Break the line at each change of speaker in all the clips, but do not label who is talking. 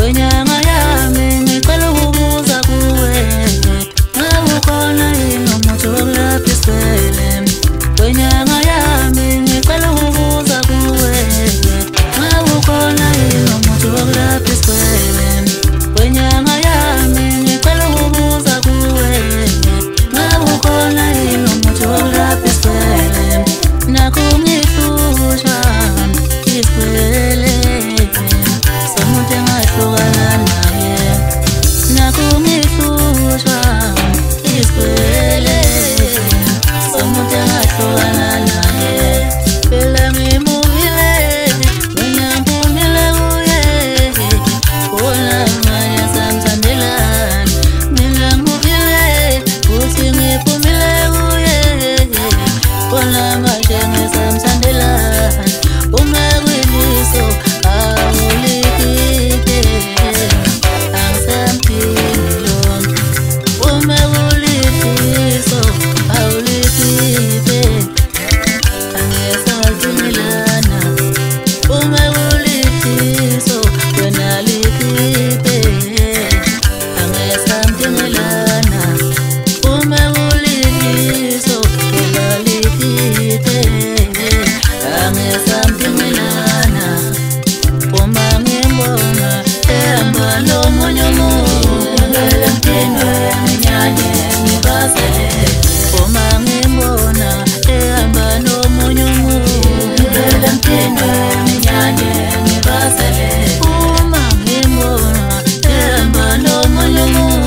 kwenyanga yami ngicela ukubuza kuwe, ngabe ukhona yini umuthi wokulapha isibele? Kwenyanga yami ngicela ukubuza kuwe, ngabe ukhona yini umuthi wokulapha isibele? Kwenyanga yami ngicela ukubuza kuwe, ngabe ukhona yini umuthi wokulapha isibele? Nakho ngihlutshwa isibele somuntu engahlukana naye, nakho ngihlutshwa isibele somuntu engahlukana naye. Phela ngimuvile mina ngiphumile kuye, wona manje samthandelana. Mina ngimuvile futhi ngiphumile kuye, wona manje ngisamthandelana. Uma kwiliso awulikhiphe angisampilo, uma kulifiso awulikhiphe angisazingelana. Uma kulifiso wena likhiphe angisampingelana. Uma kulifiso wena likhiphe angisampingelana. Uma ngimbona ehamba nomunye umuntu ngeke ngiphinde nginyanye ngibazele. Uma ngimbona ehamba nomunye umuntu ngeke ngiphinde nginyanye ngibazele. Uma ngimbona ehamba nomunye umuntu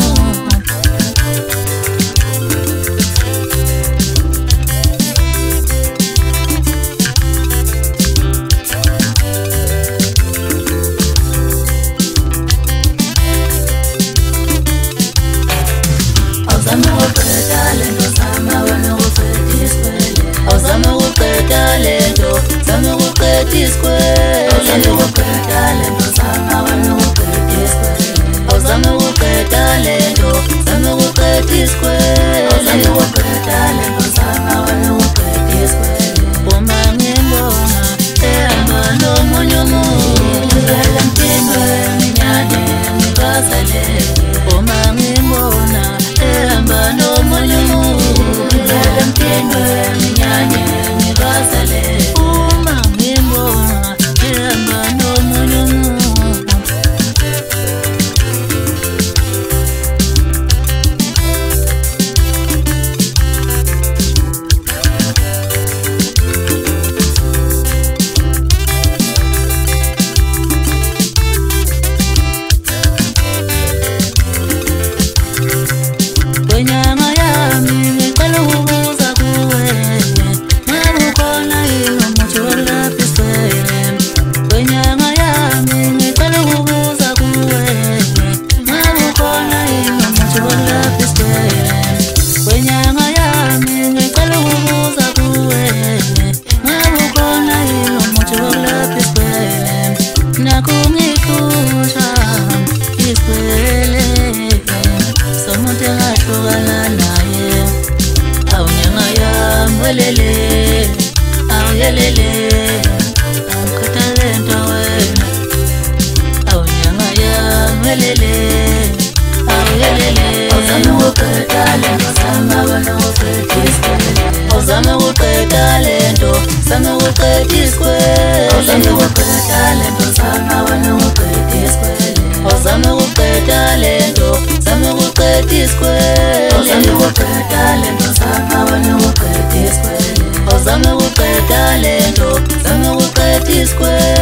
awuzame ukuqeda lento, zama wena ukuqeda isikwele. Awuzame ukuqeda lento, zama ukuqeda isikwele. Awuzame ukuqeda lento, zama wena ukuqeda isikwele. Awuzame ukuqeda lento, zama ukuqeda isikwele. Awuzame ukuqeda lento, zama wena ukuqeda isikwele. Uma ngimbona ehamba nomunye umuntu ngeke ngiphinde nginyanye ngibazele. Uma ngimbona ehamba nomunye umuntu ngeke ngiphinde nginyanye ngibazele. Uma ngimbona ehamba nomunye umuntu kwenyanga yami ngicela ukubuza kuwe, ngabe ukhona yini umuthi wokulapha isibele? Kwenyanga yami ngicela ukubuza kuwe, ngabe ukhona yini umuthi wokulapha isibele? Kwenyanga yami ngicela ukubuza kuwe, ngabe ukhona yini umuthi wokulapha isibele? Nakho ngihlutshwa isibele somuntu engahlukana naye. Awunyanga yami welele, awuyelele angikhathale nto wena. Awunyanga yami welele, awuyelele. Awuzame ukuqeda lento, zama wena ukuqeda isikwele. Awuzame ukuqeda lento, zama ukuqeda isikwele. Awuzame ukuqeda lento, zama wena ukuqeda isikwele. Awuzame ukuqeda lento, zama ukuqeda isikwele. Awuzame ukuqeda lento, zama wena ukuqeda isikwele. Awuzame ukuqeda lento, zama ukuqeda isikwele.